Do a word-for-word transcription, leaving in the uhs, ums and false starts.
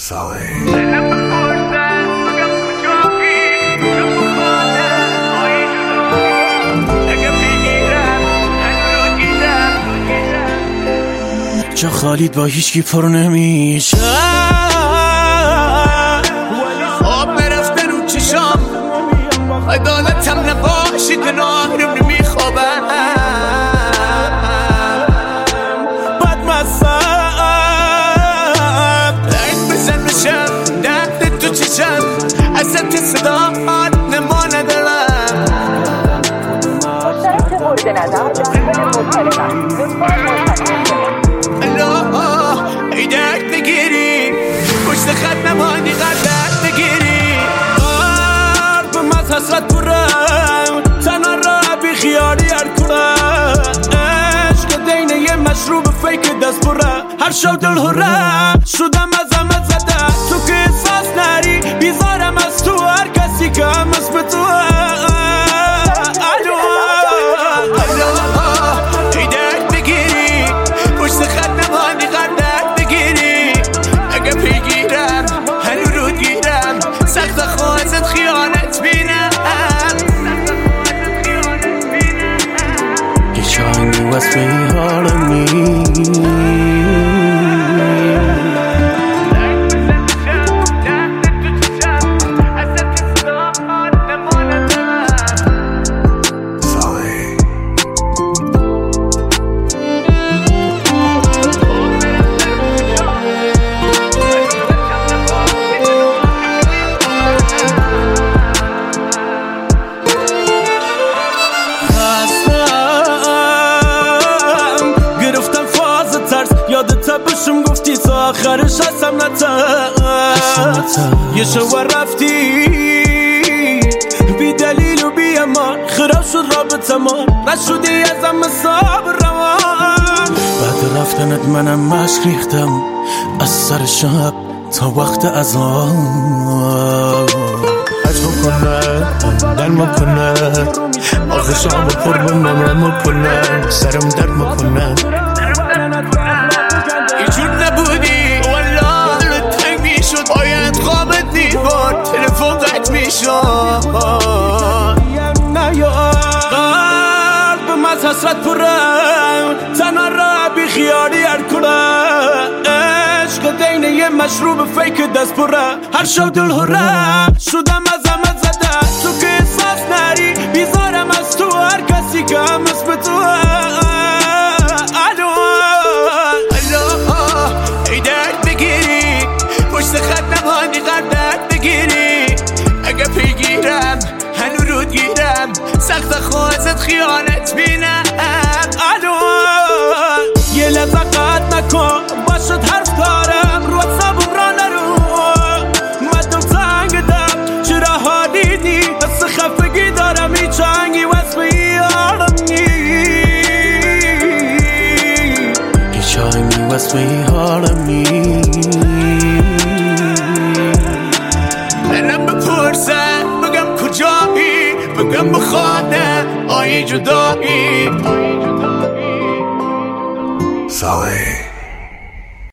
جا خالید با هیچکی پر نمیشه، آب نرفته رو چشام، عدالتم نباشی کنارم نمیخوابم، بد مصب لنگ بزن بشم درد تو چشم، اصلا صدات نما ندارم. مشترک مورد نظر ای درد بگیری پشت خط نمانی قدرت بگیری، قلب من حسرت پرم تنها را بی خیالی هر کنم، عشق دینه یه مشروب فیک دست پرم، هر شو دل هرم شدم از همه زده، تو که احساس نری بیزارم از تو، هر کسی که هم از به تو was sweetheart of me. یادت باشم گفتی تا آخرش هستم نتم، یه شو رفتی بی دلیل و بی امان، خراب شد رابطه ما نشدی ازم صبر روان، بعد رفتنت منم مشک ریختم از سر شب تا وقت اذان، عجب کنه دل مکنه آخه شام پر بمانه مکنه سرم درد مکنه، اینجور نبودی والله دلت تنگ میشد، باید خوابت دیوار تلفن قطع میشد، قلب من حسرت پرم تنها را بی خیالی هر کنم، عشق دینه یه مشروب فیک دست پرم، هر شو دل هرم شدم از همه زده، تو که احساس نری بیزارم از تو، هر کسی که هم از به تو سخت خوازت خیانت بینم، الو یه لحظه قد نکن باشد حرف دارم، رو حسابم را نرو مدم تنگ دم چرا حالیدی، حس خفگی دارم ای چنگی واسه آرمی، یه چنگی واسه آرمی، منم بپرسم بگم کجایی، بگم بخانه آی جدایی. صالح